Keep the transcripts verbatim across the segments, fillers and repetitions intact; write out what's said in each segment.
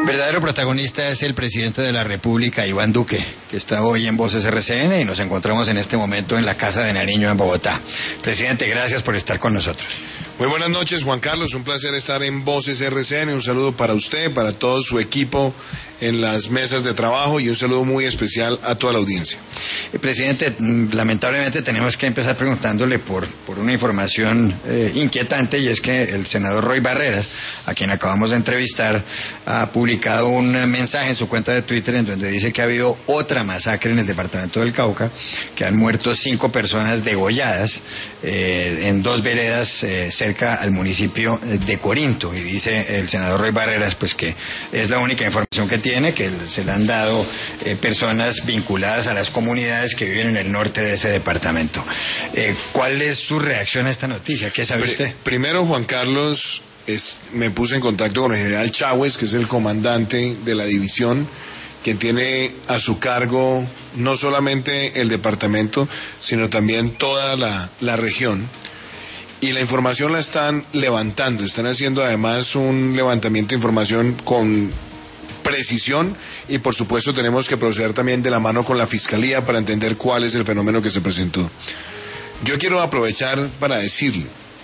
verdadero protagonista es el presidente de la República, Iván Duque, que está hoy en Voces R C N y nos encontramos en este momento en la Casa de Nariño en Bogotá. Presidente, gracias por estar con nosotros. Muy buenas noches, Juan Carlos, un placer estar en Voces R C N, un saludo para usted, para todo su equipo en las mesas de trabajo y un saludo muy especial a toda la audiencia. Eh, presidente, lamentablemente tenemos que empezar preguntándole por, por una información eh, inquietante, y es que el senador Roy Barreras, a quien acabamos de entrevistar, ha publicado un mensaje en su cuenta de Twitter en donde dice que ha habido otra masacre en el departamento del Cauca, que han muerto cinco personas degolladas eh, en dos veredas eh, cerca al municipio de Corinto, y dice el senador Roy Barreras pues que es la única información que tiene, que se le han dado eh, personas vinculadas a las comunidades que viven en el norte de ese departamento. Eh, ¿Cuál es su reacción a esta noticia? ¿Qué sabe usted? Primero, Juan Carlos, es, me puse en contacto con el general Chávez, que es el comandante de la división, quien tiene a su cargo no solamente el departamento, sino también toda la, la región. Y la información la están levantando, están haciendo además un levantamiento de información con precisión, y por supuesto tenemos que proceder también de la mano con la Fiscalía para entender cuál es el fenómeno que se presentó. Yo quiero aprovechar para decirle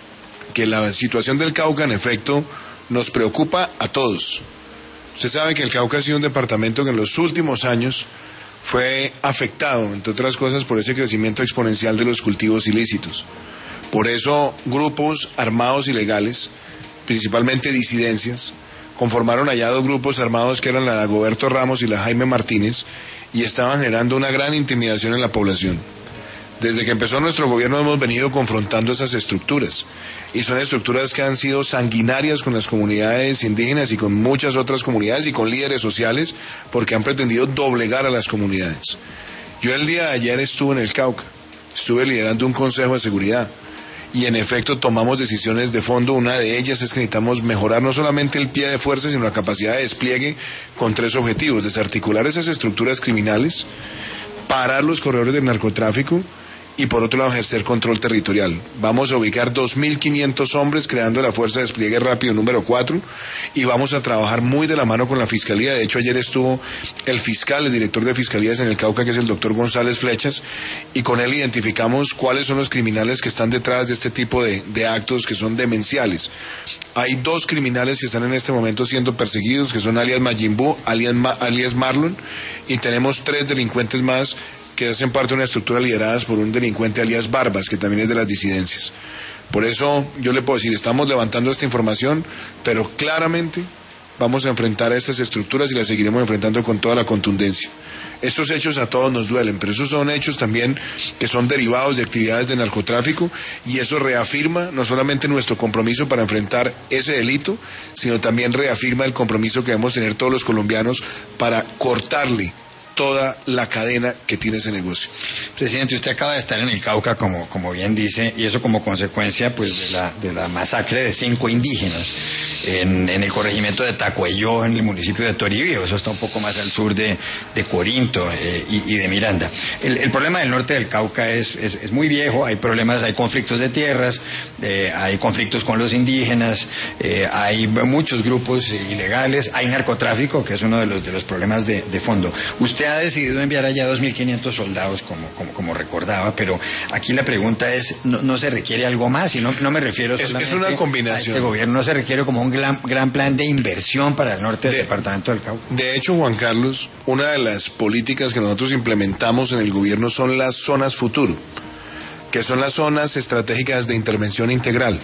que la situación del Cauca en efecto nos preocupa a todos. Usted sabe que el Cauca ha sido un departamento que en los últimos años fue afectado, entre otras cosas, por ese crecimiento exponencial de los cultivos ilícitos. Por eso grupos armados ilegales, principalmente disidencias, conformaron allá dos grupos armados que eran la de Dagoberto Ramos y la Jaime Martínez, y estaban generando una gran intimidación en la población. Desde que empezó nuestro gobierno hemos venido confrontando esas estructuras, y son estructuras que han sido sanguinarias con las comunidades indígenas y con muchas otras comunidades y con líderes sociales, porque han pretendido doblegar a las comunidades. Yo el día de ayer estuve en el Cauca, estuve liderando un consejo de seguridad, y en efecto tomamos decisiones de fondo. Una de ellas es que necesitamos mejorar no solamente el pie de fuerza, sino la capacidad de despliegue con tres objetivos: desarticular esas estructuras criminales, parar los corredores del narcotráfico y por otro lado ejercer control territorial. Vamos a ubicar dos mil quinientos hombres creando la fuerza de despliegue rápido número cuatro, y vamos a trabajar muy de la mano con la Fiscalía. De hecho, ayer estuvo el fiscal, el director de Fiscalías en el Cauca, que es el doctor González Flechas, y con él identificamos cuáles son los criminales que están detrás de este tipo de, de actos que son demenciales. Hay dos criminales que están en este momento siendo perseguidos, que son alias Majimbu, alias, Ma, alias Marlon, y tenemos tres delincuentes más que hacen parte de una estructura lideradas por un delincuente alias Barbas, que también es de las disidencias. Por eso yo le puedo decir, estamos levantando esta información, pero claramente vamos a enfrentar a estas estructuras y las seguiremos enfrentando con toda la contundencia. Estos hechos a todos nos duelen, pero esos son hechos también que son derivados de actividades de narcotráfico, y eso reafirma no solamente nuestro compromiso para enfrentar ese delito, sino también reafirma el compromiso que debemos tener todos los colombianos para cortarle toda la cadena que tiene ese negocio. Presidente, usted acaba de estar en el Cauca, como, como bien dice, y eso como consecuencia pues de la, de la masacre de cinco indígenas en, en el corregimiento de Tacuelló, en el municipio de Toribío. Eso está un poco más al sur de, de Corinto eh, y, y de Miranda. El, el problema del norte del Cauca es, es, es muy viejo. Hay problemas, hay conflictos de tierras, eh, hay conflictos con los indígenas, eh, hay muchos grupos ilegales, hay narcotráfico, que es uno de los, de los problemas de, de fondo. Usted ha decidido enviar allá dos mil quinientos soldados, como, como, como recordaba, pero aquí la pregunta es, ¿no, no se requiere algo más? Y no, no me refiero solamente es, es una combinación. a este gobierno, ¿no se requiere como un gran, gran plan de inversión para el norte del de, departamento del Cauca? De hecho, Juan Carlos, una de las políticas que nosotros implementamos en el gobierno son las zonas futuro, que son las zonas estratégicas de intervención integral,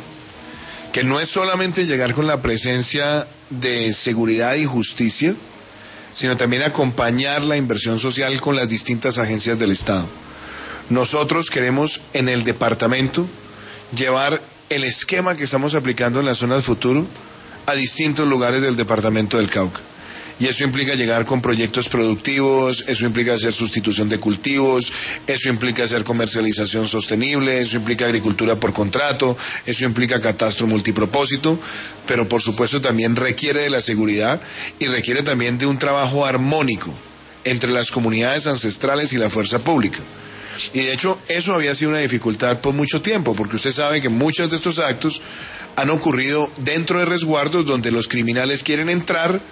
que no es solamente llegar con la presencia de seguridad y justicia, sino también acompañar la inversión social con las distintas agencias del Estado. Nosotros queremos en el departamento llevar el esquema que estamos aplicando en las zonas futuro a distintos lugares del departamento del Cauca. Y eso implica llegar con proyectos productivos, eso implica hacer sustitución de cultivos, eso implica hacer comercialización sostenible, eso implica agricultura por contrato, eso implica catastro multipropósito, pero por supuesto también requiere de la seguridad y requiere también de un trabajo armónico entre las comunidades ancestrales y la fuerza pública. Y de hecho eso había sido una dificultad por mucho tiempo, porque usted sabe que muchos de estos actos han ocurrido dentro de resguardos donde los criminales quieren entrar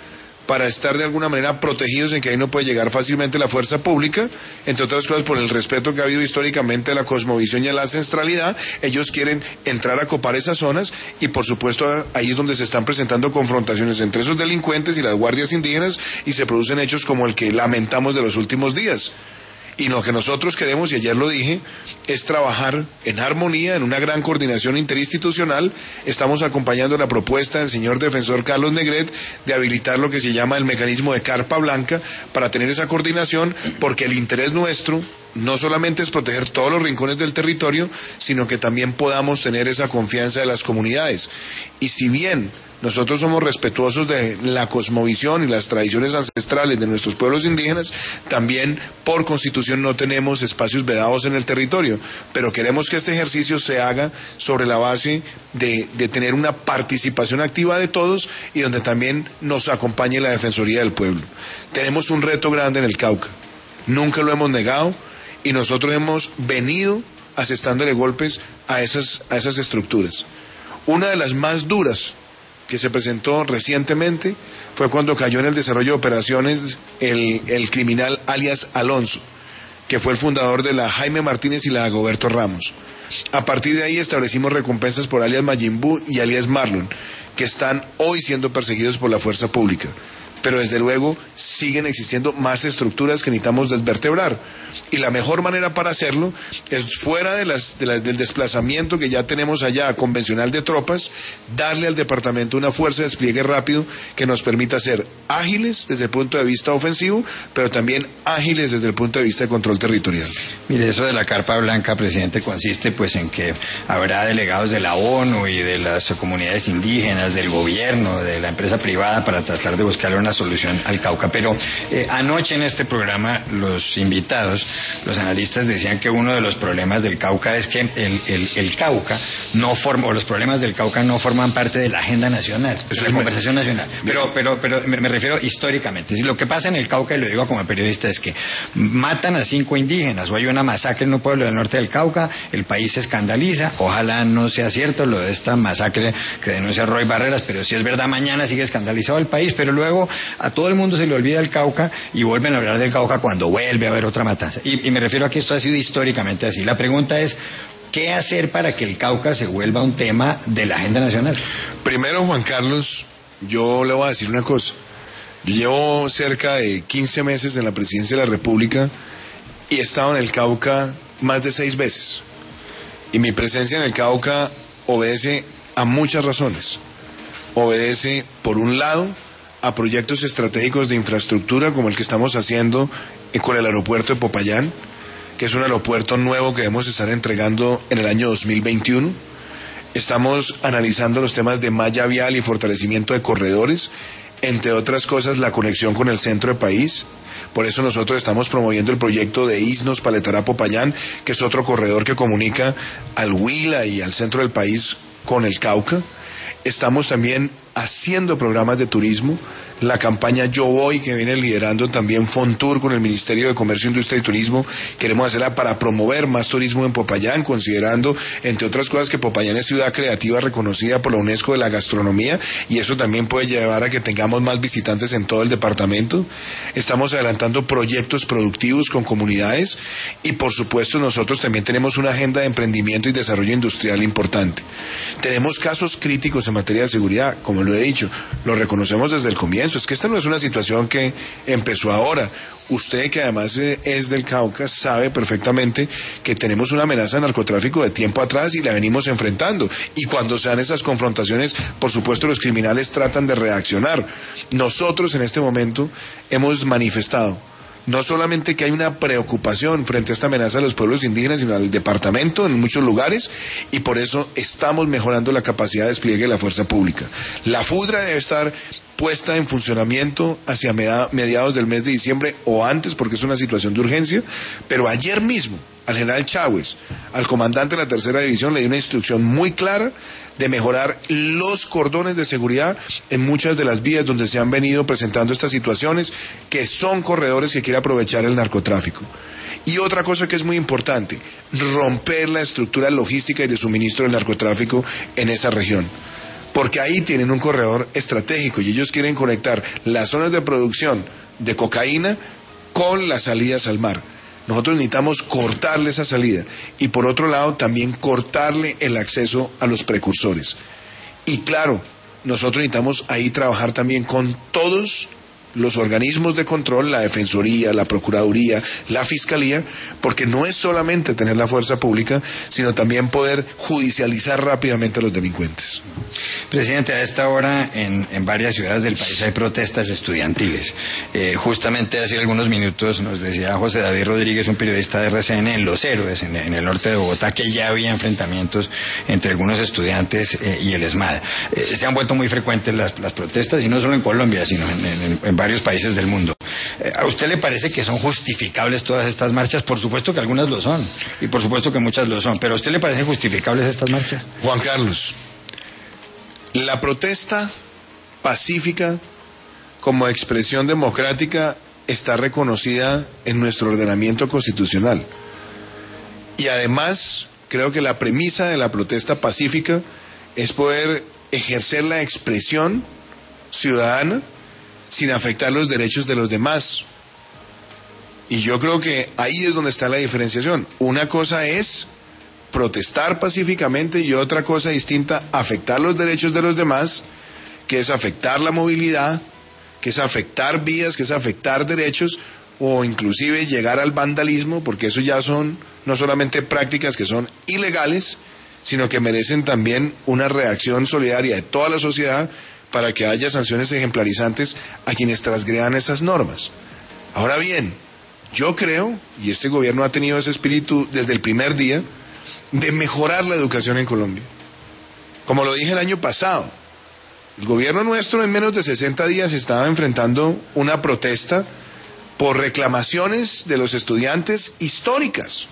para estar de alguna manera protegidos en que ahí no puede llegar fácilmente la fuerza pública, entre otras cosas por el respeto que ha habido históricamente a la cosmovisión y a la ancestralidad. Ellos quieren entrar a copar esas zonas y por supuesto ahí es donde se están presentando confrontaciones entre esos delincuentes y las guardias indígenas y se producen hechos como el que lamentamos de los últimos días. Y lo que nosotros queremos, y ayer lo dije, es trabajar en armonía, en una gran coordinación interinstitucional. Estamos acompañando la propuesta del señor defensor Carlos Negret de habilitar lo que se llama el mecanismo de carpa blanca para tener esa coordinación, porque el interés nuestro no solamente es proteger todos los rincones del territorio, sino que también podamos tener esa confianza de las comunidades. Y si bien nosotros somos respetuosos de la cosmovisión y las tradiciones ancestrales de nuestros pueblos indígenas, también por constitución no tenemos espacios vedados en el territorio, pero queremos que este ejercicio se haga sobre la base de, de tener una participación activa de todos y donde también nos acompañe la Defensoría del Pueblo. Tenemos un reto grande en el Cauca, nunca lo hemos negado y nosotros hemos venido asestándole golpes a esas, a esas estructuras. Una de las más duras que se presentó recientemente fue cuando cayó en el desarrollo de operaciones el, el criminal alias Alonso, que fue el fundador de la Jaime Martínez y la Dagoberto Ramos. A partir de ahí establecimos recompensas por alias Mayimbu y alias Marlon, que están hoy siendo perseguidos por la fuerza pública. Pero desde luego siguen existiendo más estructuras que necesitamos desvertebrar. Y la mejor manera para hacerlo es fuera de las, de la, del desplazamiento que ya tenemos allá convencional de tropas, darle al departamento una fuerza de despliegue rápido que nos permita ser ágiles desde el punto de vista ofensivo, pero también ágiles desde el punto de vista de control territorial. Mire, eso de la carpa blanca, presidente, consiste pues en que habrá delegados de la ONU y de las comunidades indígenas, del gobierno, de la empresa privada para tratar de buscarle una solución al Cauca. Pero eh, anoche en este programa los invitados, los analistas decían que uno de los problemas del Cauca es que el, el, el Cauca no forma, o los problemas del Cauca no forman parte de la agenda nacional, de la conversación nacional. Pero, pero, pero me, me refiero históricamente. Si lo que pasa en el Cauca, y lo digo como periodista, es que matan a cinco indígenas, o hay una masacre en un pueblo del norte del Cauca, el país se escandaliza, ojalá no sea cierto lo de esta masacre que denuncia Roy Barreras, pero si es verdad, mañana sigue escandalizado el país, pero luego a todo el mundo se le olvida el Cauca y vuelven a hablar del Cauca cuando vuelve a haber otra matanza. Y, y me refiero a que esto ha sido históricamente así. La pregunta es, ¿qué hacer para que el Cauca se vuelva un tema de la agenda nacional? Primero, Juan Carlos, yo le voy a decir una cosa. Yo llevo cerca de quince meses en la presidencia de la República y he estado en el Cauca más de seis veces. Y mi presencia en el Cauca obedece a muchas razones. Obedece, por un lado, a proyectos estratégicos de infraestructura como el que estamos haciendo con el aeropuerto de Popayán, que es un aeropuerto nuevo que debemos estar entregando en el año dos mil veintiuno. Estamos analizando los temas de malla vial y fortalecimiento de corredores, entre otras cosas la conexión con el centro del país. Por eso nosotros estamos promoviendo el proyecto de Isnos Paletará Popayán, que es otro corredor que comunica al Huila y al centro del país con el Cauca. Estamos también haciendo programas de turismo. La campaña Yo Voy, que viene liderando también Fontur con el Ministerio de Comercio, Industria y Turismo, queremos hacerla para promover más turismo en Popayán, considerando, entre otras cosas, que Popayán es ciudad creativa reconocida por la UNESCO de la gastronomía, y eso también puede llevar a que tengamos más visitantes en todo el departamento. Estamos adelantando proyectos productivos con comunidades, y por supuesto nosotros también tenemos una agenda de emprendimiento y desarrollo industrial importante. Tenemos casos críticos en materia de seguridad, como lo he dicho, lo reconocemos desde el comienzo. Es que esta no es una situación que empezó ahora. Usted, que además es del Cauca, sabe perfectamente que tenemos una amenaza de narcotráfico de tiempo atrás y la venimos enfrentando. Y cuando se dan esas confrontaciones, por supuesto los criminales tratan de reaccionar. Nosotros en este momento hemos manifestado no solamente que hay una preocupación frente a esta amenaza de los pueblos indígenas, sino al departamento en muchos lugares, y por eso estamos mejorando la capacidad de despliegue de la fuerza pública. La FUDRA debe estar puesta en funcionamiento hacia mediados del mes de diciembre o antes, porque es una situación de urgencia, pero ayer mismo al general Chávez, al comandante de la tercera división, le dio una instrucción muy clara de mejorar los cordones de seguridad en muchas de las vías donde se han venido presentando estas situaciones, que son corredores que quiere aprovechar el narcotráfico. Y otra cosa que es muy importante, romper la estructura logística y de suministro del narcotráfico en esa región. porque ahí tienen un corredor estratégico y ellos quieren conectar las zonas de producción de cocaína con las salidas al mar. Nosotros necesitamos cortarle esa salida y por otro lado también cortarle el acceso a los precursores. Y claro, nosotros necesitamos ahí trabajar también con todos los organismos de control, la Defensoría, la Procuraduría, la Fiscalía, porque no es solamente tener la fuerza pública, sino también poder judicializar rápidamente a los delincuentes. Presidente, a esta hora en, en varias ciudades del país hay protestas estudiantiles. Eh, justamente hace algunos minutos nos decía José David Rodríguez, un periodista de R C N, en Los Héroes, en, en el norte de Bogotá, que ya había enfrentamientos entre algunos estudiantes eh, y el ESMAD. Eh, se han vuelto muy frecuentes las, las protestas, y no solo en Colombia, sino en, en, en varios países del mundo. Eh, ¿A usted le parece que son justificables todas estas marchas? Por supuesto que algunas lo son, y por supuesto que muchas lo son, pero ¿a usted le parecen justificables estas marchas? Juan Carlos, la protesta pacífica como expresión democrática está reconocida en nuestro ordenamiento constitucional. Y además, creo que la premisa de la protesta pacífica es poder ejercer la expresión ciudadana sin afectar los derechos de los demás. Y yo creo que ahí es donde está la diferenciación. Una cosa es protestar pacíficamente y otra cosa distinta, afectar los derechos de los demás, que es afectar la movilidad, que es afectar vías, que es afectar derechos, o inclusive llegar al vandalismo, porque eso ya son no solamente prácticas que son ilegales, sino que merecen también una reacción solidaria de toda la sociedad para que haya sanciones ejemplarizantes a quienes transgredan esas normas. Ahora bien, yo creo, y este gobierno ha tenido ese espíritu desde el primer día, de mejorar la educación en Colombia. Como lo dije el año pasado, el gobierno nuestro en menos de sesenta días estaba enfrentando una protesta por reclamaciones de los estudiantes históricas.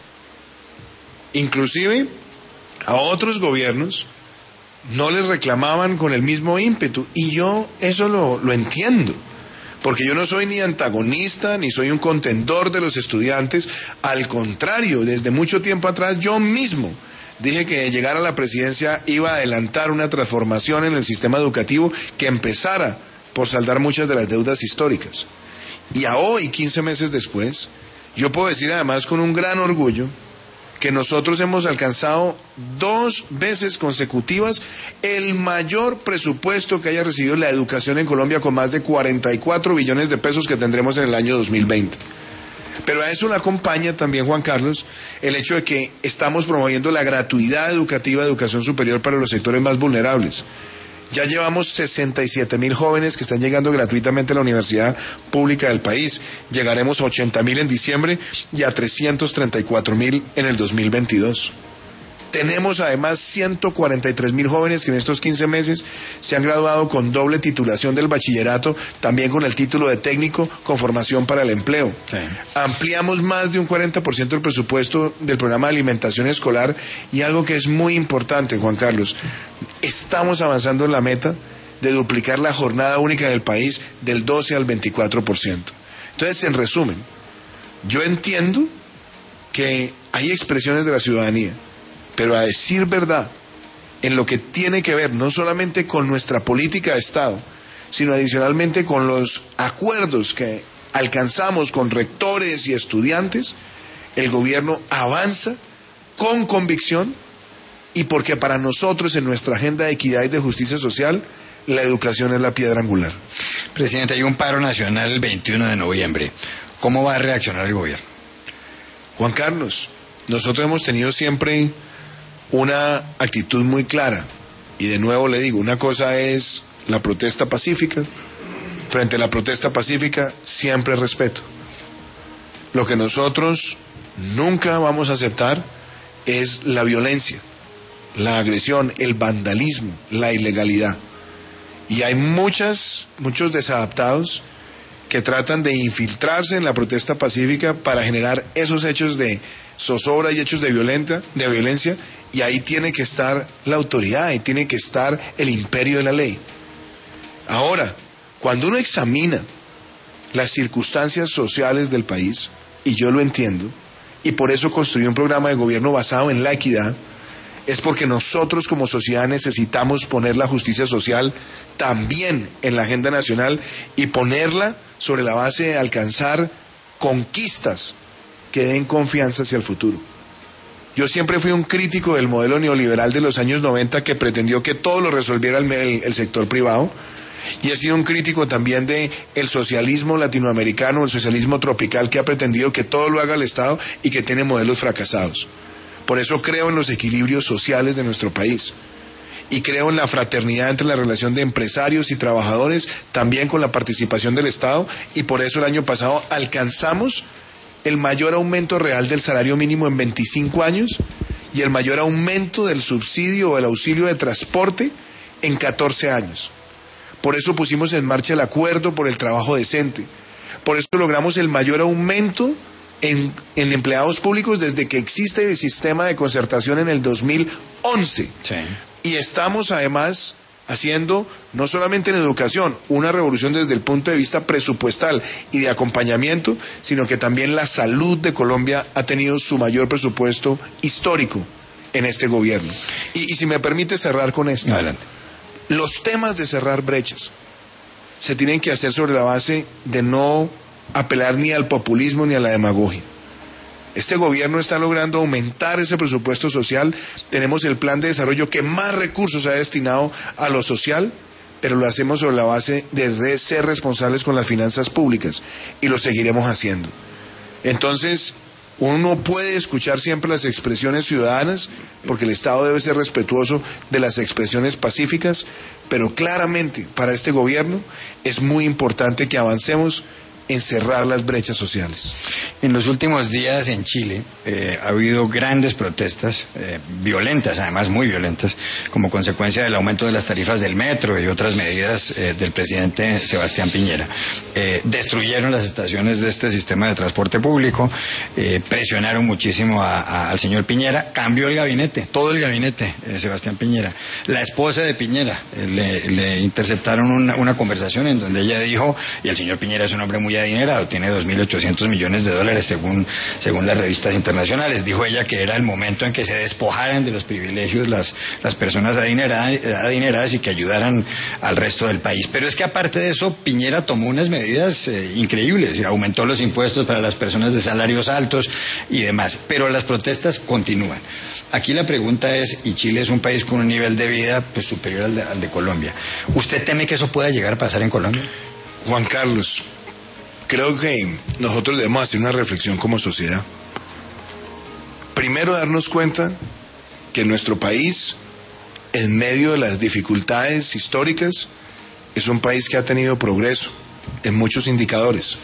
Inclusive a otros gobiernos no les reclamaban con el mismo ímpetu, y yo eso lo, lo entiendo, porque yo no soy ni antagonista, ni soy un contendor de los estudiantes. Al contrario, desde mucho tiempo atrás yo mismo dije que llegar a la presidencia iba a adelantar una transformación en el sistema educativo que empezara por saldar muchas de las deudas históricas. Y a hoy, quince meses después, yo puedo decir además con un gran orgullo que nosotros hemos alcanzado dos veces consecutivas el mayor presupuesto que haya recibido la educación en Colombia, con más de cuarenta y cuatro billones de pesos que tendremos en el año dos mil veinte. Pero a eso le acompaña también, Juan Carlos, el hecho de que estamos promoviendo la gratuidad educativa de educación superior para los sectores más vulnerables. Ya llevamos sesenta y siete mil jóvenes que están llegando gratuitamente a la universidad pública del país. Llegaremos a ochenta mil en diciembre y a trescientos treinta y cuatro mil en el dos mil veintidós. Tenemos además ciento cuarenta y tres mil jóvenes que en estos quince meses se han graduado con doble titulación del bachillerato, también con el título de técnico con formación para el empleo. Sí. Ampliamos más de un cuarenta por ciento del presupuesto del programa de alimentación escolar, y algo que es muy importante, Juan Carlos, estamos avanzando en la meta de duplicar la jornada única en el país del doce al veinticuatro por ciento. Entonces, en resumen, yo entiendo que hay expresiones de la ciudadanía, pero a decir verdad, en lo que tiene que ver no solamente con nuestra política de Estado, sino adicionalmente con los acuerdos que alcanzamos con rectores y estudiantes, el gobierno avanza con convicción, y porque para nosotros en nuestra agenda de equidad y de justicia social, la educación es la piedra angular. Presidente, hay un paro nacional el veintiuno de noviembre. ¿Cómo va a reaccionar el gobierno? Juan Carlos, nosotros hemos tenido siempre una actitud muy clara, y de nuevo le digo, una cosa es la protesta pacífica. Frente a la protesta pacífica siempre respeto. Lo que nosotros nunca vamos a aceptar es la violencia, la agresión, el vandalismo, la ilegalidad. Y hay muchas, muchos desadaptados que tratan de infiltrarse en la protesta pacífica para generar esos hechos de zozobra y hechos de violenta, de violencia, y ahí tiene que estar la autoridad, ahí tiene que estar el imperio de la ley. Ahora, cuando uno examina las circunstancias sociales del país, y yo lo entiendo, y por eso construí un programa de gobierno basado en la equidad, es porque nosotros como sociedad necesitamos poner la justicia social también en la agenda nacional y ponerla sobre la base de alcanzar conquistas que den confianza hacia el futuro. Yo siempre fui un crítico del modelo neoliberal de los años noventa que pretendió que todo lo resolviera el, el, el sector privado, y he sido un crítico también de el socialismo latinoamericano, el socialismo tropical, que ha pretendido que todo lo haga el Estado y que tiene modelos fracasados. Por eso creo en los equilibrios sociales de nuestro país y creo en la fraternidad entre la relación de empresarios y trabajadores, también con la participación del Estado, y por eso el año pasado alcanzamos el mayor aumento real del salario mínimo en veinticinco años y el mayor aumento del subsidio o el auxilio de transporte en catorce años. Por eso pusimos en marcha el acuerdo por el trabajo decente. Por eso logramos el mayor aumento en, en empleados públicos desde que existe el sistema de concertación en el dos mil once. Sí. Y estamos además haciendo, no solamente en educación, una revolución desde el punto de vista presupuestal y de acompañamiento, sino que también la salud de Colombia ha tenido su mayor presupuesto histórico en este gobierno. Y, y si me permite cerrar con esto. Adelante. Los temas de cerrar brechas se tienen que hacer sobre la base de no apelar ni al populismo ni a la demagogia. Este gobierno está logrando aumentar ese presupuesto social. Tenemos el plan de desarrollo que más recursos ha destinado a lo social, pero lo hacemos sobre la base de ser responsables con las finanzas públicas y lo seguiremos haciendo. Entonces, uno puede escuchar siempre las expresiones ciudadanas, porque el Estado debe ser respetuoso de las expresiones pacíficas, pero claramente para este gobierno es muy importante que avancemos en cerrar las brechas sociales. En los últimos días en Chile eh, ha habido grandes protestas, eh, violentas, además muy violentas, como consecuencia del aumento de las tarifas del metro y otras medidas eh, del presidente Sebastián Piñera. Eh, destruyeron las estaciones de este sistema de transporte público, eh, presionaron muchísimo a, a, al señor Piñera, cambió el gabinete, todo el gabinete, eh, Sebastián Piñera. La esposa de Piñera, eh, le, le interceptaron una, una conversación en donde ella dijo, y el señor Piñera es un hombre muy adinerado, tiene dos mil ochocientos millones de dólares según, según las revistas internacionales. Dijo ella que era el momento en que se despojaran de los privilegios las, las personas adineradas, adineradas y que ayudaran al resto del país. Pero es que aparte de eso, Piñera tomó unas medidas eh, increíbles, aumentó los impuestos para las personas de salarios altos y demás, pero las protestas continúan. Aquí la pregunta es, y Chile es un país con un nivel de vida pues superior al de, al de Colombia, ¿usted teme que eso pueda llegar a pasar en Colombia? Juan Carlos, creo que nosotros debemos hacer una reflexión como sociedad. Primero, darnos cuenta que nuestro país, en medio de las dificultades históricas, es un país que ha tenido progreso en muchos indicadores.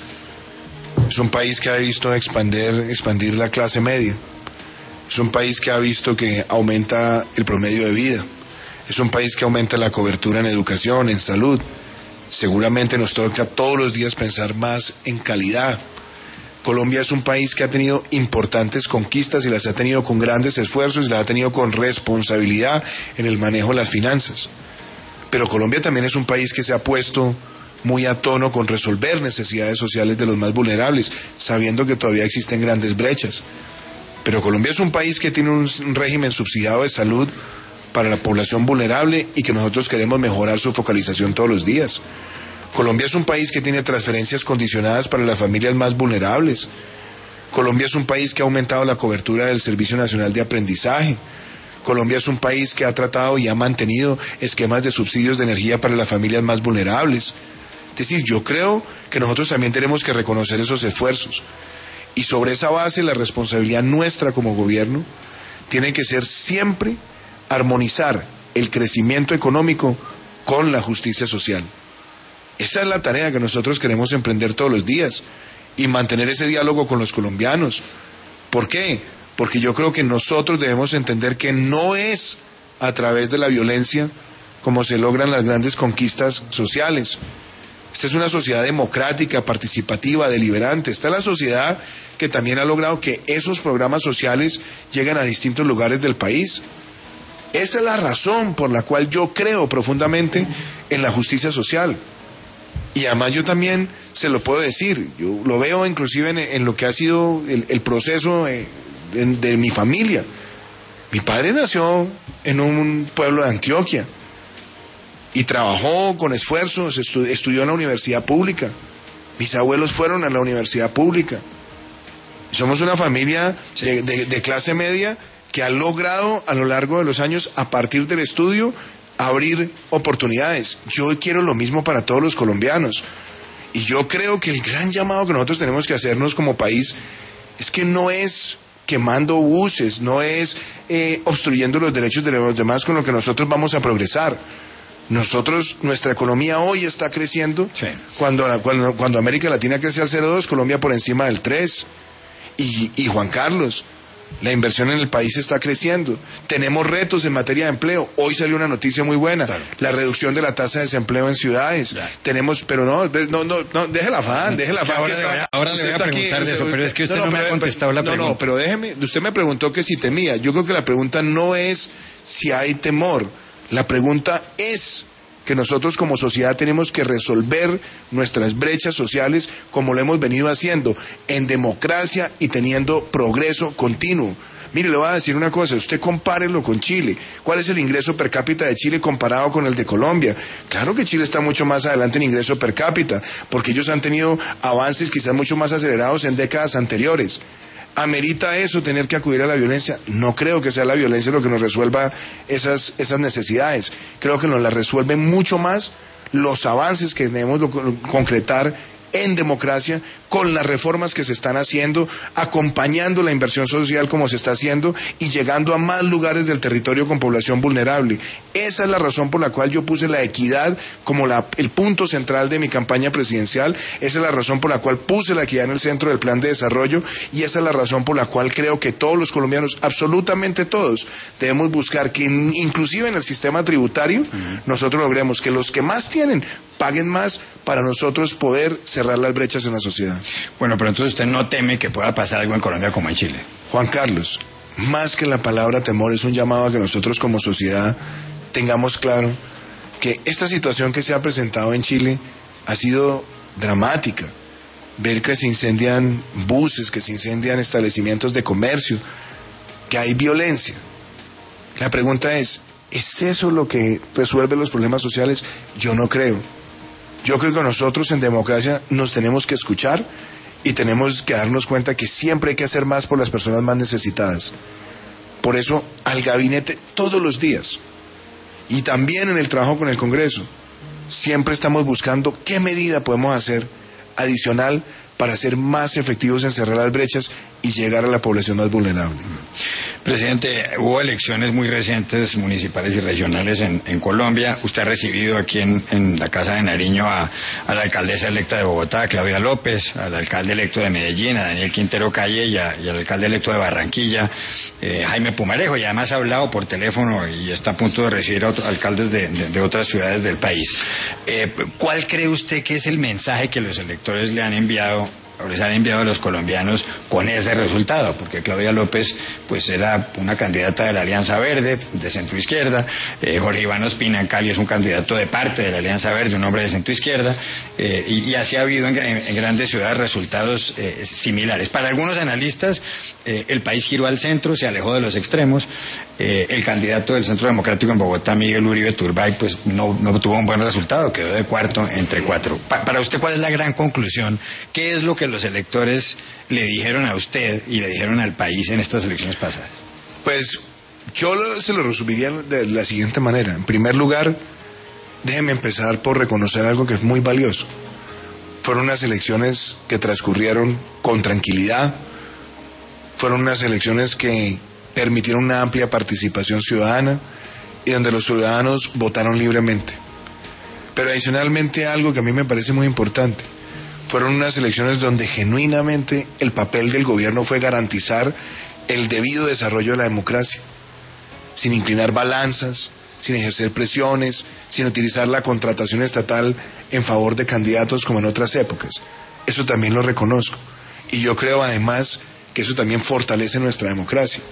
Es un país que ha visto expandir, expandir la clase media. Es un país que ha visto que aumenta el promedio de vida. Es un país que aumenta la cobertura en educación, en salud. Seguramente nos toca todos los días pensar más en calidad. Colombia es un país que ha tenido importantes conquistas y las ha tenido con grandes esfuerzos y las ha tenido con responsabilidad en el manejo de las finanzas. Pero Colombia también es un país que se ha puesto muy a tono con resolver necesidades sociales de los más vulnerables, sabiendo que todavía existen grandes brechas. Pero Colombia es un país que tiene un régimen subsidiado de salud para la población vulnerable y que nosotros queremos mejorar su focalización todos los días. Colombia es un país que tiene transferencias condicionadas para las familias más vulnerables. Colombia es un país que ha aumentado la cobertura del Servicio Nacional de Aprendizaje. Colombia es un país que ha tratado y ha mantenido esquemas de subsidios de energía para las familias más vulnerables. Es decir, yo creo que nosotros también tenemos que reconocer esos esfuerzos. Y sobre esa base, la responsabilidad nuestra como gobierno tiene que ser siempre armonizar el crecimiento económico con la justicia social. Esa es la tarea que nosotros queremos emprender todos los días y mantener ese diálogo con los colombianos. ¿Por qué? Porque yo creo que nosotros debemos entender que no es a través de la violencia como se logran las grandes conquistas sociales. Esta es una sociedad democrática, participativa, deliberante. Esta es la sociedad que también ha logrado que esos programas sociales lleguen a distintos lugares del país. Esa es la razón por la cual yo creo profundamente en la justicia social. Y además yo también se lo puedo decir, yo lo veo inclusive en, en lo que ha sido el, el proceso de, de, de mi familia. Mi padre nació en un pueblo de Antioquia y trabajó con esfuerzos, estu- estudió en la universidad pública. Mis abuelos fueron a la universidad pública. Somos una familia sí. de, de, de clase media que ha logrado a lo largo de los años, a partir del estudio, abrir oportunidades. Yo quiero lo mismo para todos los colombianos. Y yo creo que el gran llamado que nosotros tenemos que hacernos como país es que no es quemando buses, no es eh, obstruyendo los derechos de los demás con lo que nosotros vamos a progresar. Nosotros, nuestra economía hoy está creciendo. Sí. Cuando, cuando, cuando América Latina crece al cero coma dos, Colombia por encima del tres. Y, y Juan Carlos, la inversión en el país está creciendo. Tenemos retos en materia de empleo. Hoy salió una noticia muy buena, claro. La reducción de la tasa de desempleo en ciudades. Ya. Tenemos, pero no, no, no, no deje la afán, deje la afán. Ahora, que está, le voy a, ahora le voy a preguntar aquí, de eso, pero es que usted no, no, no me pero, ha contestado pero, la pregunta. No, no, pero déjeme, usted me preguntó que si temía. Yo creo que la pregunta no es si hay temor. La pregunta es que nosotros como sociedad tenemos que resolver nuestras brechas sociales como lo hemos venido haciendo, en democracia y teniendo progreso continuo. Mire, le voy a decir una cosa, usted compárelo con Chile. ¿Cuál es el ingreso per cápita de Chile comparado con el de Colombia? Claro que Chile está mucho más adelante en ingreso per cápita, porque ellos han tenido avances quizás mucho más acelerados en décadas anteriores. ¿Amerita eso tener que acudir a la violencia? No creo que sea la violencia lo que nos resuelva esas, esas necesidades. Creo que nos las resuelven mucho más los avances que debemos concretar en democracia, con las reformas que se están haciendo, acompañando la inversión social como se está haciendo y llegando a más lugares del territorio con población vulnerable. Esa es la razón por la cual yo puse la equidad como la, el punto central de mi campaña presidencial. Esa es la razón por la cual puse la equidad en el centro del plan de desarrollo y esa es la razón por la cual creo que todos los colombianos, absolutamente todos, debemos buscar que inclusive en el sistema tributario uh-huh. nosotros logremos que los que más tienen paguen más para nosotros poder cerrar las brechas en la sociedad. Bueno, pero entonces usted no teme que pueda pasar algo en Colombia como en Chile. Juan Carlos, más que la palabra temor es un llamado a que nosotros como sociedad tengamos claro que esta situación que se ha presentado en Chile ha sido dramática. Ver que se incendian buses, que se incendian establecimientos de comercio, que hay violencia. La pregunta es, ¿es eso lo que resuelve los problemas sociales? Yo no creo. Yo creo que nosotros en democracia nos tenemos que escuchar y tenemos que darnos cuenta que siempre hay que hacer más por las personas más necesitadas. Por eso, al gabinete todos los días, y también en el trabajo con el Congreso, siempre estamos buscando qué medida podemos hacer adicional para ser más efectivos en cerrar las brechas y llegar a la población más vulnerable. Presidente, hubo elecciones muy recientes, municipales y regionales en, en Colombia. Usted ha recibido aquí en, en la Casa de Nariño a, a la alcaldesa electa de Bogotá, Claudia López, al alcalde electo de Medellín, a Daniel Quintero Calle y, a, y al alcalde electo de Barranquilla, eh, Jaime Pumarejo, y además ha hablado por teléfono y está a punto de recibir a otros alcaldes de, de, de otras ciudades del país. Eh, ¿Cuál cree usted que es el mensaje que los electores le han enviado les han enviado a los colombianos con ese resultado? Porque Claudia López pues era una candidata de la Alianza Verde, de centro izquierda, eh, Jorge Iván Ospina en Cali es un candidato de parte de la Alianza Verde, un hombre de centro izquierda, eh, y, y así ha habido en, en, en grandes ciudades resultados eh, similares. Para algunos analistas, eh, el país giró al centro, se alejó de los extremos. Eh, el candidato del Centro Democrático en Bogotá, Miguel Uribe Turbay, pues no, no tuvo un buen resultado, quedó de cuarto entre cuatro. Pa- para usted, ¿cuál es la gran conclusión? ¿Qué es lo que los electores le dijeron a usted y le dijeron al país en estas elecciones pasadas? Pues yo lo, se lo resumiría de la siguiente manera. En primer lugar, déjeme empezar por reconocer algo que es muy valioso. Fueron unas elecciones que transcurrieron con tranquilidad, fueron unas elecciones que permitieron una amplia participación ciudadana y donde los ciudadanos votaron libremente. Pero adicionalmente algo que a mí me parece muy importante, fueron unas elecciones donde genuinamente el papel del gobierno fue garantizar el debido desarrollo de la democracia, sin inclinar balanzas, sin ejercer presiones, sin utilizar la contratación estatal en favor de candidatos como en otras épocas. Eso también lo reconozco. Y yo creo además que eso también fortalece nuestra democracia.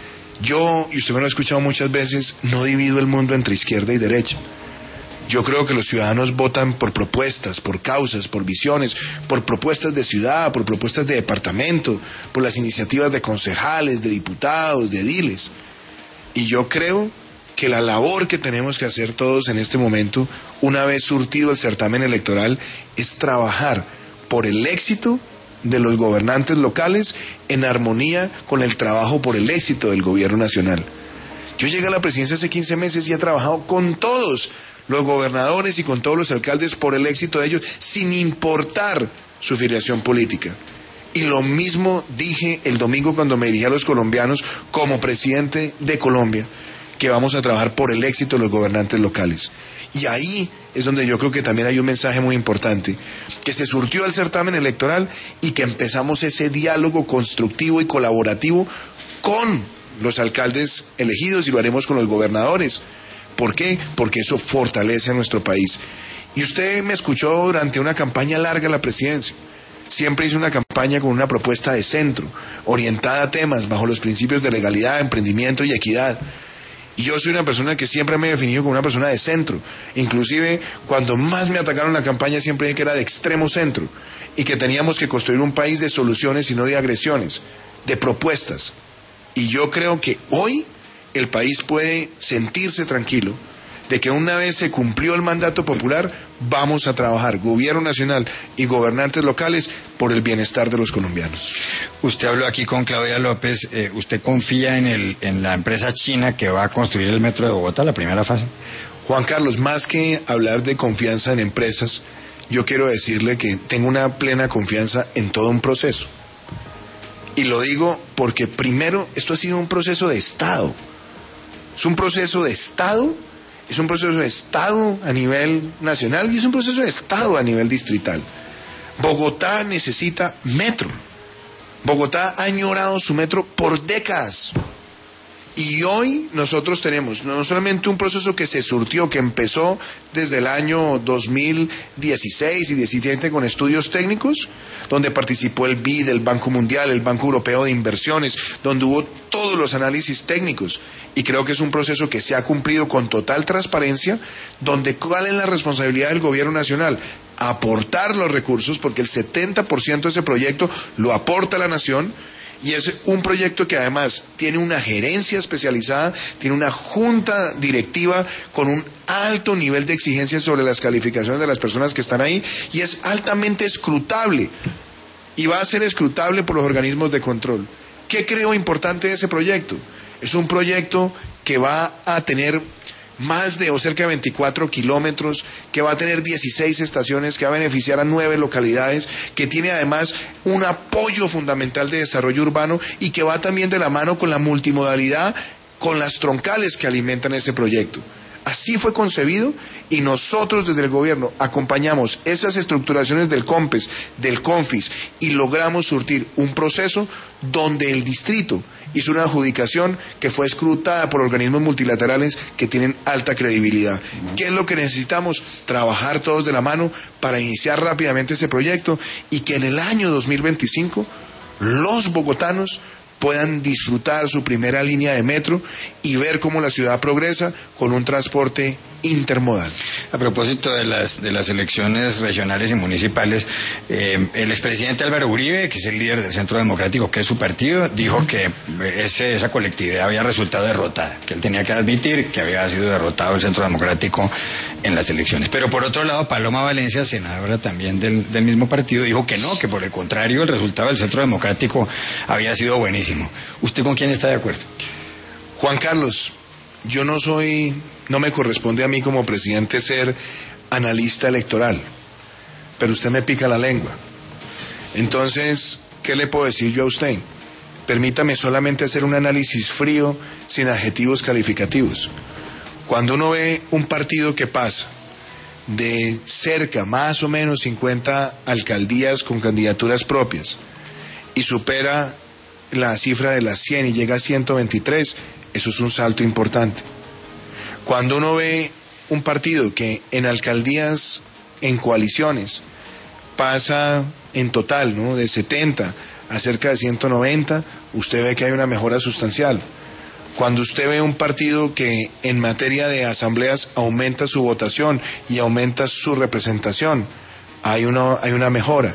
Yo, y usted me lo ha escuchado muchas veces, no divido el mundo entre izquierda y derecha. Yo creo que los ciudadanos votan por propuestas, por causas, por visiones, por propuestas de ciudad, por propuestas de departamento, por las iniciativas de concejales, de diputados, de ediles. Y yo creo que la labor que tenemos que hacer todos en este momento, una vez surtido el certamen electoral, es trabajar por el éxito de los gobernantes locales en armonía con el trabajo por el éxito del gobierno nacional. Yo llegué a la presidencia hace quince meses y he trabajado con todos los gobernadores y con todos los alcaldes por el éxito de ellos, sin importar su filiación política. Y lo mismo dije el domingo cuando me dirigí a los colombianos como presidente de Colombia, que vamos a trabajar por el éxito de los gobernantes locales. Y ahí es donde yo creo que también hay un mensaje muy importante, que se surtió el certamen electoral y que empezamos ese diálogo constructivo y colaborativo con los alcaldes elegidos, y lo haremos con los gobernadores. ¿Por qué? Porque eso fortalece a nuestro país. Y usted me escuchó durante una campaña larga a la presidencia. Siempre hice una campaña con una propuesta de centro, orientada a temas bajo los principios de legalidad, emprendimiento y equidad. Y yo soy una persona que siempre me he definido como una persona de centro. Inclusive, cuando más me atacaron la campaña, siempre dije que era de extremo centro y que teníamos que construir un país de soluciones y no de agresiones, de propuestas. Y yo creo que hoy el país puede sentirse tranquilo de que una vez se cumplió el mandato popular, vamos a trabajar, gobierno nacional y gobernantes locales, por el bienestar de los colombianos. Usted habló aquí con Claudia López. Eh, ¿Usted confía en, el, en la empresa china que va a construir el metro de Bogotá, la primera fase? Juan Carlos, más que hablar de confianza en empresas, yo quiero decirle que tengo una plena confianza en todo un proceso. Y lo digo porque, primero, esto ha sido un proceso de Estado. Es un proceso de Estado, es un proceso de Estado a nivel nacional y es un proceso de Estado a nivel distrital. Bogotá necesita metro. Bogotá ha añorado su metro por décadas. Y hoy nosotros tenemos no solamente un proceso que se surtió, que empezó desde el año dos mil dieciséis y diecisiete con estudios técnicos, donde participó el B I D, el Banco Mundial, el Banco Europeo de Inversiones, donde hubo todos los análisis técnicos. Y creo que es un proceso que se ha cumplido con total transparencia, donde ¿cuál es la responsabilidad del gobierno nacional? Aportar los recursos, porque el setenta por ciento de ese proyecto lo aporta la nación. Y es un proyecto que además tiene una gerencia especializada, tiene una junta directiva con un alto nivel de exigencia sobre las calificaciones de las personas que están ahí, y es altamente escrutable, y va a ser escrutable por los organismos de control. ¿Qué creo importante de ese proyecto? Es un proyecto que va a tener más de o cerca de veinticuatro kilómetros, que va a tener dieciséis estaciones, que va a beneficiar a nueve localidades, que tiene además un apoyo fundamental de desarrollo urbano y que va también de la mano con la multimodalidad, con las troncales que alimentan ese proyecto. Así fue concebido, y nosotros desde el gobierno acompañamos esas estructuraciones del COMPES, del CONFIS, y logramos surtir un proceso donde el distrito hizo una adjudicación que fue escrutada por organismos multilaterales que tienen alta credibilidad. ¿Qué es lo que necesitamos? Trabajar todos de la mano para iniciar rápidamente ese proyecto y que en el año dos mil veinticinco los bogotanos puedan disfrutar su primera línea de metro y ver cómo la ciudad progresa con un transporte intermodal. A propósito de las de las elecciones regionales y municipales, eh, el expresidente Álvaro Uribe, que es el líder del Centro Democrático, que es su partido, dijo que ese, esa colectividad había resultado derrotada, que él tenía que admitir que había sido derrotado el Centro Democrático en las elecciones. Pero por otro lado, Paloma Valencia, senadora también del, del mismo partido, dijo que no, que por el contrario, el resultado del Centro Democrático había sido buenísimo. ¿Usted con quién está de acuerdo? Juan Carlos, yo no soy, no me corresponde a mí como presidente ser analista electoral, pero usted me pica la lengua. Entonces, ¿qué le puedo decir yo a usted? Permítame solamente hacer un análisis frío, sin adjetivos calificativos. Cuando uno ve un partido que pasa de cerca, más o menos cincuenta alcaldías con candidaturas propias, y supera la cifra de las cien y llega a ciento veintitrés, eso es un salto importante. Cuando uno ve un partido que en alcaldías, en coaliciones, pasa en total, ¿no?, de setenta a cerca de ciento noventa, usted ve que hay una mejora sustancial. Cuando usted ve un partido que en materia de asambleas aumenta su votación y aumenta su representación, hay una, hay una mejora.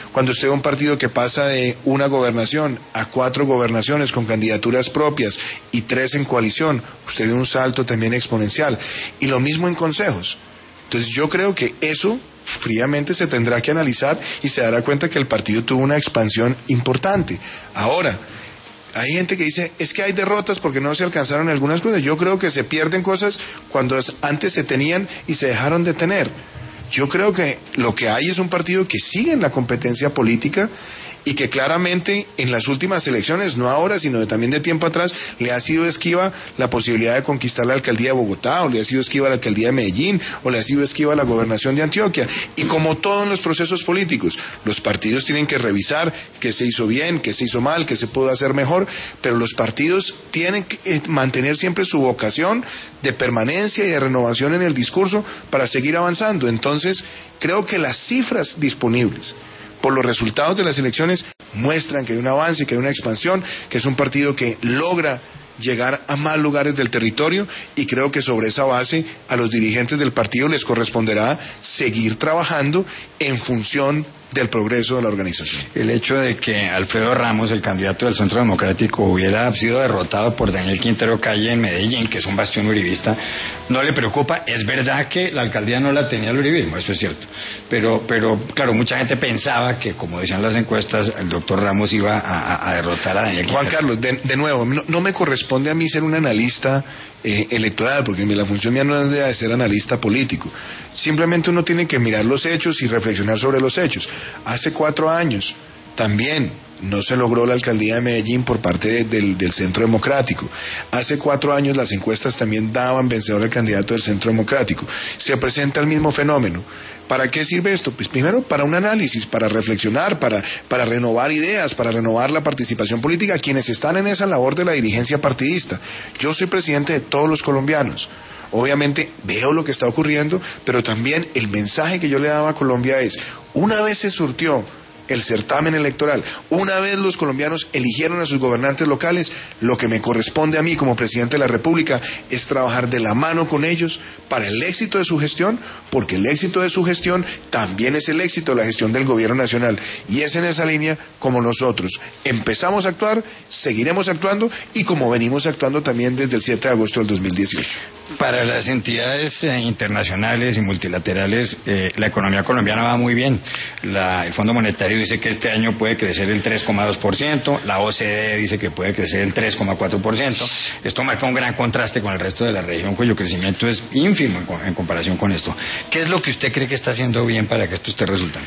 cuando usted ve un partido que pasa de una gobernación a cuatro gobernaciones con candidaturas propias y tres en coalición, usted ve un salto también exponencial. Y lo mismo en consejos. Entonces yo creo que eso fríamente se tendrá que analizar y se dará cuenta que el partido tuvo una expansión importante. Ahora, hay gente que dice, es que hay derrotas porque no se alcanzaron algunas cosas. Yo creo que se pierden cosas cuando antes se tenían y se dejaron de tener. Yo creo que lo que hay es un partido que sigue en la competencia política y que claramente en las últimas elecciones, no ahora, sino de, también de tiempo atrás, le ha sido esquiva la posibilidad de conquistar la alcaldía de Bogotá, o le ha sido esquiva la alcaldía de Medellín, o le ha sido esquiva la gobernación de Antioquia. Y como todo en los procesos políticos, los partidos tienen que revisar qué se hizo bien, qué se hizo mal, qué se pudo hacer mejor, pero los partidos tienen que mantener siempre su vocación de permanencia y de renovación en el discurso para seguir avanzando. Entonces, creo que las cifras disponibles por los resultados de las elecciones muestran que hay un avance, que hay una expansión, que es un partido que logra llegar a más lugares del territorio, y creo que sobre esa base a los dirigentes del partido les corresponderá seguir trabajando en función del progreso de la organización. El hecho de que Alfredo Ramos, el candidato del Centro Democrático, hubiera sido derrotado por Daniel Quintero Calle en Medellín, que es un bastión uribista, no le preocupa. Es verdad que la alcaldía no la tenía el uribismo, eso es cierto, pero, pero claro, mucha gente pensaba que, como decían las encuestas, el doctor Ramos iba a, a, a derrotar a Daniel Quintero. Juan Carlos, de, de nuevo, no, no me corresponde a mí ser un analista Eh, electoral, porque la función mía no es de ser analista político. Simplemente uno tiene que mirar los hechos y reflexionar sobre los hechos. Hace cuatro años también no se logró la alcaldía de Medellín por parte de, del, del Centro Democrático. Hace cuatro años las encuestas también daban vencedor al candidato del Centro Democrático. Se presenta el mismo fenómeno. ¿Para qué sirve esto? Pues primero para un análisis, para reflexionar, para, para renovar ideas, para renovar la participación política, quienes están en esa labor de la dirigencia partidista. Yo soy presidente de todos los colombianos. Obviamente veo lo que está ocurriendo, pero también el mensaje que yo le daba a Colombia es, una vez se surtió el certamen electoral, una vez los colombianos eligieron a sus gobernantes locales, lo que me corresponde a mí como presidente de la República es trabajar de la mano con ellos para el éxito de su gestión, porque el éxito de su gestión también es el éxito de la gestión del gobierno nacional, y es en esa línea como nosotros empezamos a actuar, seguiremos actuando, y como venimos actuando también desde el siete de agosto del dos mil dieciocho. Para las entidades eh, internacionales y multilaterales, eh, la economía colombiana va muy bien. La, el Fondo Monetario dice que este año puede crecer el tres coma dos por ciento, la O C D E dice que puede crecer el tres coma cuatro por ciento. Esto marca un gran contraste con el resto de la región, cuyo crecimiento es ínfimo en, en comparación con esto. ¿Qué es lo que usted cree que está haciendo bien para que esto esté resultando?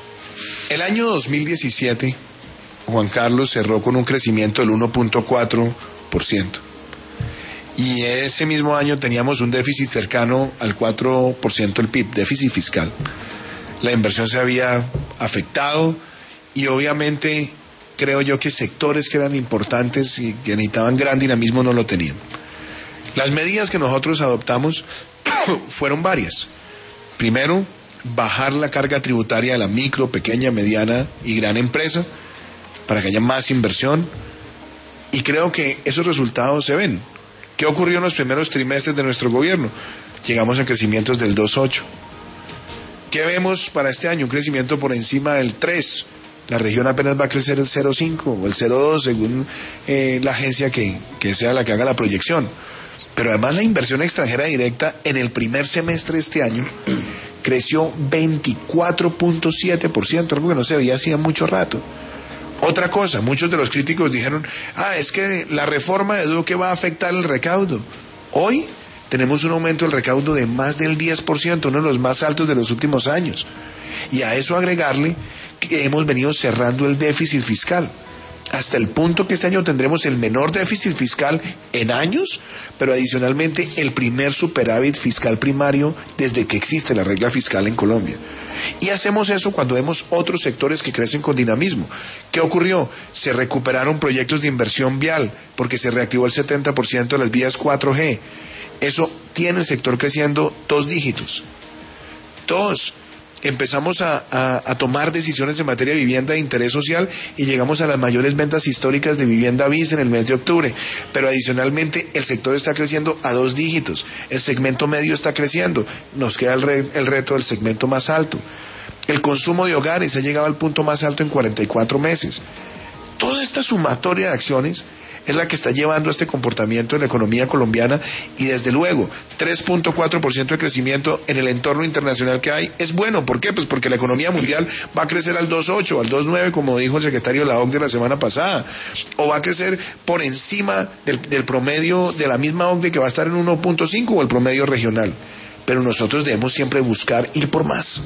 El año dos mil diecisiete, Juan Carlos, cerró con un crecimiento del uno punto cuatro por ciento. Y ese mismo año teníamos un déficit cercano al cuatro por ciento del P I B, déficit fiscal. La inversión se había afectado y obviamente creo yo que sectores que eran importantes y que necesitaban gran dinamismo no lo tenían. Las medidas que nosotros adoptamos fueron varias. Primero, bajar la carga tributaria de la micro, pequeña, mediana y gran empresa para que haya más inversión, y creo que esos resultados se ven. ¿Qué ocurrió en los primeros trimestres de nuestro gobierno? Llegamos a crecimientos del dos coma ocho. ¿Qué vemos para este año? Un crecimiento por encima del tres. La región apenas va a crecer el cero coma cinco o el cero coma dos según eh, la agencia que, que sea la que haga la proyección. Pero además la inversión extranjera directa en el primer semestre de este año creció veinticuatro punto siete por ciento, algo que no se veía hacía mucho rato. Otra cosa, muchos de los críticos dijeron, ah, es que la reforma de Duque va a afectar el recaudo. Hoy tenemos un aumento del recaudo de más del diez por ciento, uno de los más altos de los últimos años. Y a eso agregarle que hemos venido cerrando el déficit fiscal, hasta el punto que este año tendremos el menor déficit fiscal en años, pero adicionalmente el primer superávit fiscal primario desde que existe la regla fiscal en Colombia. Y hacemos eso cuando vemos otros sectores que crecen con dinamismo. ¿Qué ocurrió? Se recuperaron proyectos de inversión vial porque se reactivó el setenta por ciento de las vías cuatro G. Eso tiene el sector creciendo dos dígitos. Dos, empezamos a, a, a tomar decisiones en materia de vivienda de interés social y llegamos a las mayores ventas históricas de vivienda bis en el mes de octubre. Pero adicionalmente el sector está creciendo a dos dígitos, el segmento medio está creciendo, nos queda el, re, el reto del segmento más alto. El consumo de hogares ha llegado al punto más alto en cuarenta y cuatro meses. Toda esta sumatoria de acciones es la que está llevando a este comportamiento en la economía colombiana y desde luego tres punto cuatro por ciento de crecimiento en el entorno internacional que hay es bueno. ¿Por qué? Pues porque la economía mundial va a crecer al dos punto ocho, al dos punto nueve, como dijo el secretario de la O C D E la semana pasada, o va a crecer por encima del, del promedio de la misma O C D E que va a estar en uno punto cinco o el promedio regional. Pero nosotros debemos siempre buscar ir por más.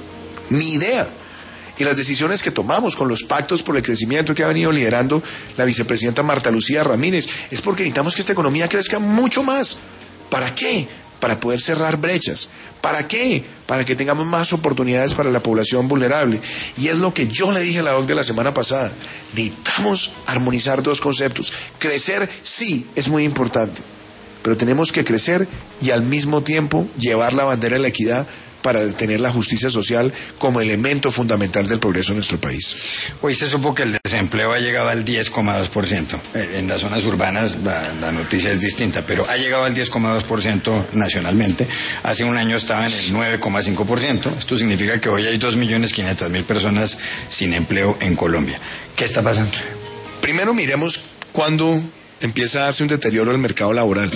Mi idea y las decisiones que tomamos con los pactos por el crecimiento que ha venido liderando la vicepresidenta Marta Lucía Ramírez es porque necesitamos que esta economía crezca mucho más. ¿Para qué? Para poder cerrar brechas. ¿Para qué? Para que tengamos más oportunidades para la población vulnerable. Y es lo que yo le dije a la O C D E la semana pasada. Necesitamos armonizar dos conceptos. Crecer sí es muy importante, pero tenemos que crecer y al mismo tiempo llevar la bandera de la equidad para tener la justicia social como elemento fundamental del progreso de nuestro país. Hoy se supo que el desempleo ha llegado al diez coma dos por ciento. En las zonas urbanas la, la noticia es distinta, pero ha llegado al diez coma dos por ciento nacionalmente. Hace un año estaba en el nueve coma cinco por ciento. Esto significa que hoy hay dos millones quinientas mil personas sin empleo en Colombia. ¿Qué está pasando? Primero miremos cuándo empieza a darse un deterioro del mercado laboral.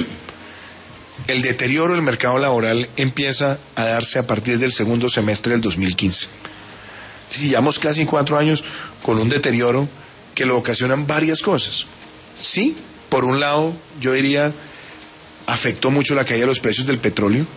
El deterioro del mercado laboral empieza a darse a partir del segundo semestre del dos mil quince. Si llevamos casi cuatro años con un deterioro que lo ocasionan varias cosas. Sí, por un lado, yo diría, afectó mucho la caída de los precios del petróleo,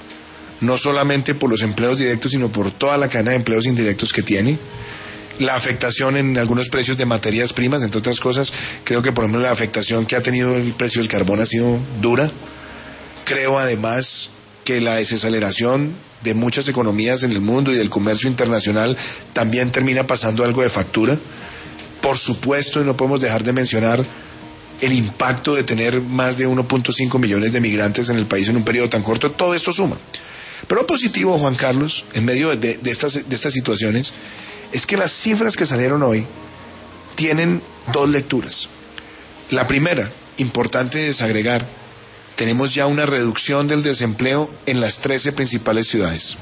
no solamente por los empleos directos, sino por toda la cadena de empleos indirectos que tiene. La afectación en algunos precios de materias primas, entre otras cosas, creo que por ejemplo la afectación que ha tenido el precio del carbón ha sido dura. Creo además que la desaceleración de muchas economías en el mundo y del comercio internacional también termina pasando algo de factura. Por supuesto, y no podemos dejar de mencionar el impacto de tener más de uno punto cinco millones de migrantes en el país en un periodo tan corto. Todo esto suma. Pero lo positivo, Juan Carlos, en medio de, de, estas, de estas situaciones, es que las cifras que salieron hoy tienen dos lecturas. La primera, importante desagregar, tenemos ya una reducción del desempleo en las trece principales ciudades.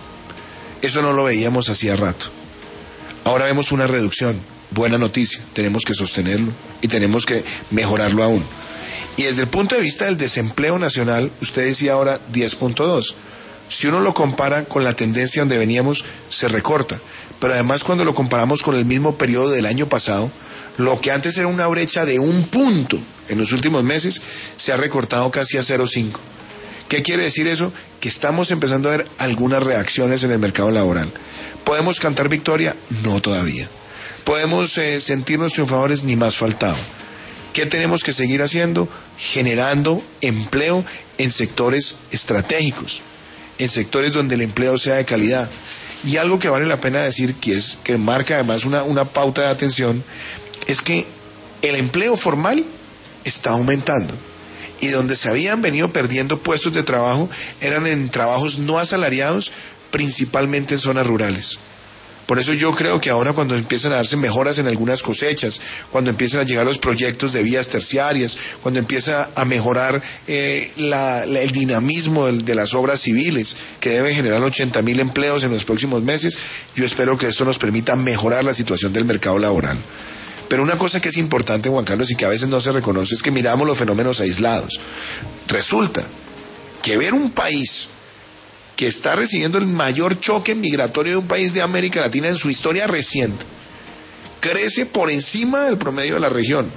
Eso no lo veíamos hacía rato. Ahora vemos una reducción. Buena noticia. Tenemos que sostenerlo y tenemos que mejorarlo aún. Y desde el punto de vista del desempleo nacional, usted decía ahora diez punto dos. Si uno lo compara con la tendencia donde veníamos, se recorta. Pero además cuando lo comparamos con el mismo periodo del año pasado, lo que antes era una brecha de un punto en los últimos meses, se ha recortado casi a cero punto cinco. ¿Qué quiere decir eso? Que estamos empezando a ver algunas reacciones en el mercado laboral. ¿Podemos cantar victoria? No todavía. ¿Podemos eh, sentirnos triunfadores? Ni más faltaba. ¿Qué tenemos que seguir haciendo? Generando empleo en sectores estratégicos, en sectores donde el empleo sea de calidad. Y algo que vale la pena decir, que es que marca además una, una pauta de atención, es que el empleo formal está aumentando. Y donde se habían venido perdiendo puestos de trabajo eran en trabajos no asalariados, principalmente en zonas rurales. Por eso yo creo que ahora cuando empiezan a darse mejoras en algunas cosechas, cuando empiezan a llegar los proyectos de vías terciarias, cuando empieza a mejorar eh, la, la, el dinamismo de, de las obras civiles, que deben generar ochenta mil empleos en los próximos meses, yo espero que esto nos permita mejorar la situación del mercado laboral. Pero una cosa que es importante, Juan Carlos, y que a veces no se reconoce, es que miramos los fenómenos aislados. Resulta que ver un país que está recibiendo el mayor choque migratorio de un país de América Latina en su historia reciente, crece por encima del promedio de la región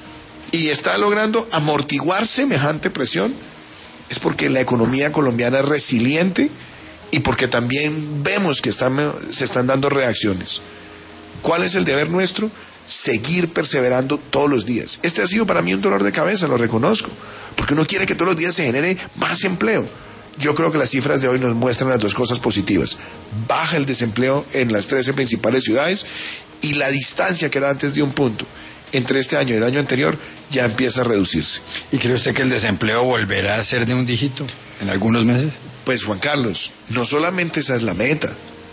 y está logrando amortiguar semejante presión, es porque la economía colombiana es resiliente y porque también vemos que están, se están dando reacciones. ¿Cuál es el deber nuestro? Seguir perseverando todos los días. Este ha sido para mí un dolor de cabeza, lo reconozco, porque uno quiere que todos los días se genere más empleo. Yo creo que las cifras de hoy nos muestran las dos cosas positivas. Baja el desempleo en las trece principales ciudades y la distancia que era antes de un punto entre este año y el año anterior ya empieza a reducirse. ¿Y cree usted que el desempleo volverá a ser de un dígito en algunos meses? Pues Juan Carlos, no solamente esa es la meta,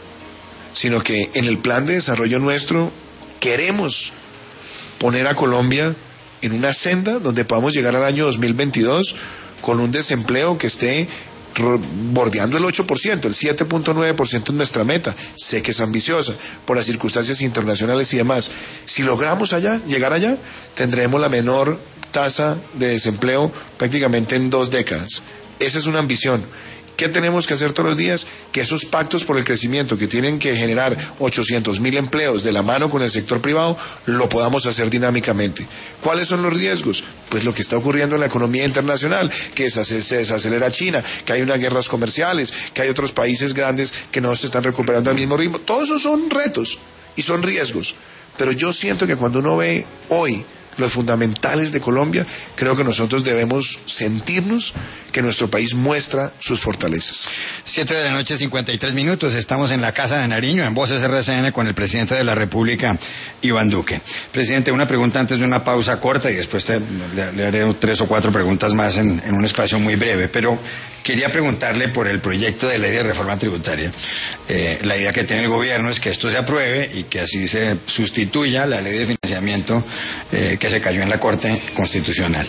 sino que en el plan de desarrollo nuestro queremos poner a Colombia en una senda donde podamos llegar al año dos mil veintidós con un desempleo que esté bordeando el ocho por ciento, el siete punto nueve por ciento es nuestra meta. Sé que es ambiciosa por las circunstancias internacionales y demás. Si logramos allá, llegar allá, tendremos la menor tasa de desempleo prácticamente en dos décadas. Esa es una ambición. ¿Qué tenemos que hacer todos los días? Que esos pactos por el crecimiento que tienen que generar ochocientos mil empleos de la mano con el sector privado, lo podamos hacer dinámicamente. ¿Cuáles son los riesgos? Pues lo que está ocurriendo en la economía internacional, que se desacelera China, que hay unas guerras comerciales, que hay otros países grandes que no se están recuperando al mismo ritmo. Todos esos son retos y son riesgos. Pero yo siento que cuando uno ve hoy los fundamentales de Colombia, creo que nosotros debemos sentirnos que nuestro país muestra sus fortalezas. Siete de la noche, cincuenta y tres minutos. Estamos en la Casa de Nariño, en Voces R C N, con el presidente de la República, Iván Duque. Presidente, una pregunta antes de una pausa corta y después te, le, le haré tres o cuatro preguntas más en, en un espacio muy breve, pero quería preguntarle por el proyecto de ley de reforma tributaria. Eh, la idea que tiene el gobierno es que esto se apruebe y que así se sustituya la ley de financiamiento eh, que se cayó en la Corte Constitucional.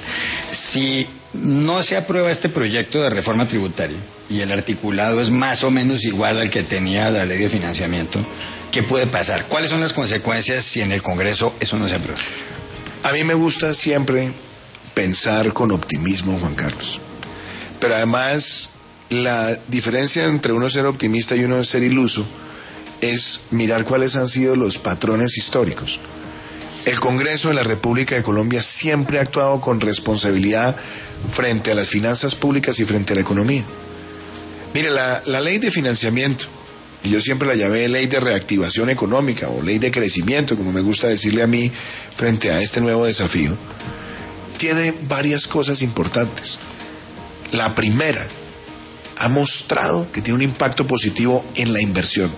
Si no se aprueba este proyecto de reforma tributaria y el articulado es más o menos igual al que tenía la ley de financiamiento, ¿qué puede pasar? ¿Cuáles son las consecuencias si en el Congreso eso no se aprueba? A mí me gusta siempre pensar con optimismo, Juan Carlos. Pero además, la diferencia entre uno ser optimista y uno ser iluso es mirar cuáles han sido los patrones históricos. El Congreso de la República de Colombia siempre ha actuado con responsabilidad frente a las finanzas públicas y frente a la economía. Mire, la, la ley de financiamiento, y yo siempre la llamé ley de reactivación económica o ley de crecimiento, como me gusta decirle a mí, frente a este nuevo desafío, tiene varias cosas importantes. La primera, ha mostrado que tiene un impacto positivo en la inversión.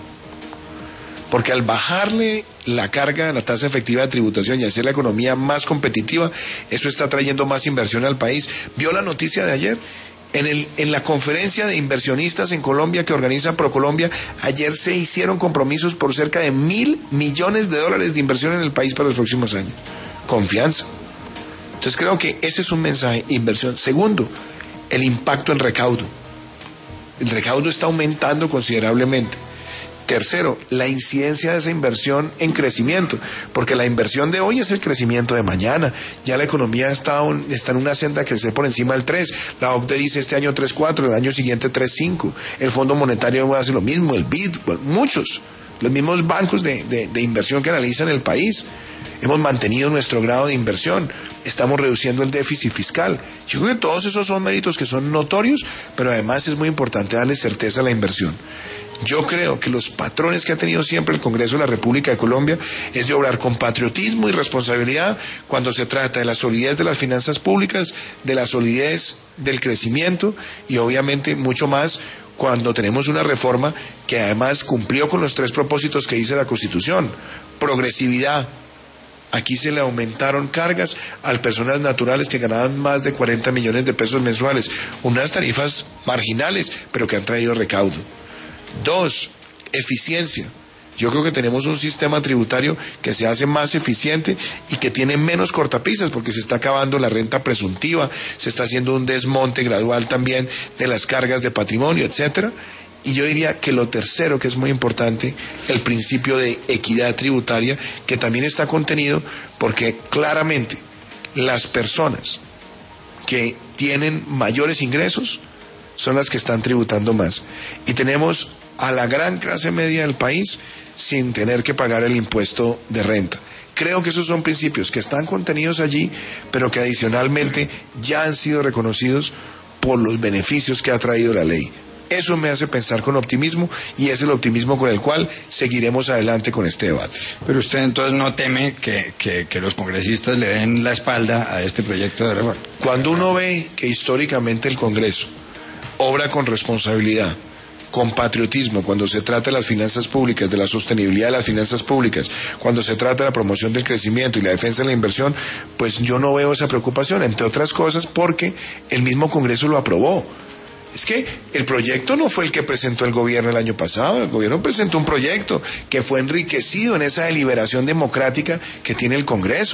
Porque al bajarle la carga, la tasa efectiva de tributación y hacer la economía más competitiva, eso está trayendo más inversión al país. ¿Vio la noticia de ayer? En, el, en la conferencia de inversionistas en Colombia que organiza ProColombia, ayer se hicieron compromisos por cerca de mil millones de dólares de inversión en el país para los próximos años. Confianza. Entonces creo que ese es un mensaje, inversión. Segundo, el impacto en recaudo. El recaudo está aumentando considerablemente. Tercero, la incidencia de esa inversión en crecimiento, porque la inversión de hoy es el crecimiento de mañana. Ya la economía está, un, está en una senda de crecer por encima del tres. La O C D E dice este año tres punto cuatro, el año siguiente tres punto cinco. El Fondo Monetario hace lo mismo, el B I D, bueno, muchos. Los mismos bancos de, de, de inversión que analizan el país. Hemos mantenido nuestro grado de inversión, estamos reduciendo el déficit fiscal. Yo creo que todos esos son méritos que son notorios, pero además es muy importante darle certeza a la inversión. Yo creo que los patrones que ha tenido siempre el Congreso de la República de Colombia es de obrar con patriotismo y responsabilidad cuando se trata de la solidez de las finanzas públicas, de la solidez del crecimiento y obviamente mucho más cuando tenemos una reforma que además cumplió con los tres propósitos que dice la Constitución. Progresividad. Aquí se le aumentaron cargas a personas naturales que ganaban más de cuarenta millones de pesos mensuales. Unas tarifas marginales, pero que han traído recaudo. Dos, eficiencia. Yo creo que tenemos un sistema tributario que se hace más eficiente y que tiene menos cortapisas porque se está acabando la renta presuntiva, se está haciendo un desmonte gradual también de las cargas de patrimonio, etcétera. Y yo diría que lo tercero, que es muy importante, el principio de equidad tributaria, que también está contenido porque claramente las personas que tienen mayores ingresos son las que están tributando más. Y tenemos a la gran clase media del país sin tener que pagar el impuesto de renta. Creo que esos son principios que están contenidos allí, pero que adicionalmente ya han sido reconocidos por los beneficios que ha traído la ley. Eso me hace pensar con optimismo y es el optimismo con el cual seguiremos adelante con este debate. Pero usted entonces no teme que, que, que los congresistas le den la espalda a este proyecto de reforma. Cuando uno ve que históricamente el Congreso obra con responsabilidad, con patriotismo, cuando se trata de las finanzas públicas, de la sostenibilidad de las finanzas públicas, cuando se trata de la promoción del crecimiento y la defensa de la inversión, pues yo no veo esa preocupación, entre otras cosas porque el mismo Congreso lo aprobó. Es que el proyecto no fue el que presentó el gobierno el año pasado, el gobierno presentó un proyecto que fue enriquecido en esa deliberación democrática que tiene el Congreso.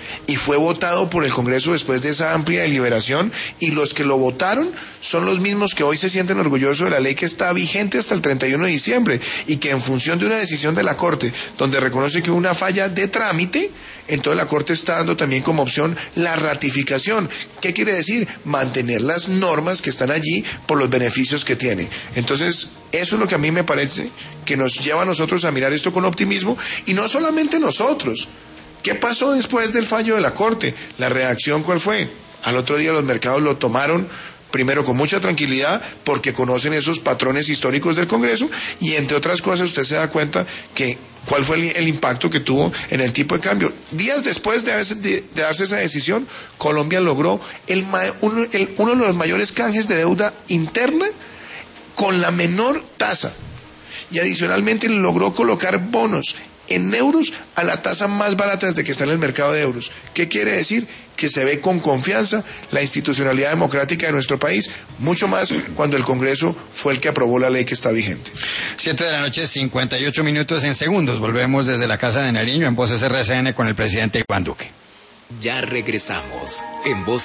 y fue votado por el Congreso después de esa amplia deliberación, y los que lo votaron son los mismos que hoy se sienten orgullosos de la ley que está vigente hasta el treinta y uno de diciembre y que en función de una decisión de la Corte donde reconoce que hubo una falla de trámite, entonces la Corte está dando también como opción la ratificación. ¿Qué quiere decir? Mantener las normas que están allí por los beneficios que tiene. Entonces, eso es lo que a mí me parece que nos lleva a nosotros a mirar esto con optimismo, y no solamente nosotros. ¿Qué pasó después del fallo de la Corte? ¿La reacción cuál fue? Al otro día los mercados lo tomaron primero con mucha tranquilidad porque conocen esos patrones históricos del Congreso, y entre otras cosas usted se da cuenta que cuál fue el, el impacto que tuvo en el tipo de cambio. Días después de, haberse, de, de darse esa decisión, Colombia logró el, uno, el, uno de los mayores canjes de deuda interna con la menor tasa, y adicionalmente logró colocar bonos en euros a la tasa más barata desde que está en el mercado de euros. ¿Qué quiere decir? Que se ve con confianza la institucionalidad democrática de nuestro país, mucho más cuando el Congreso fue el que aprobó la ley que está vigente. Siete de la noche, cincuenta y ocho minutos en segundos. Volvemos desde la Casa de Nariño en Voces R C N con el presidente Iván Duque. Ya regresamos en Voces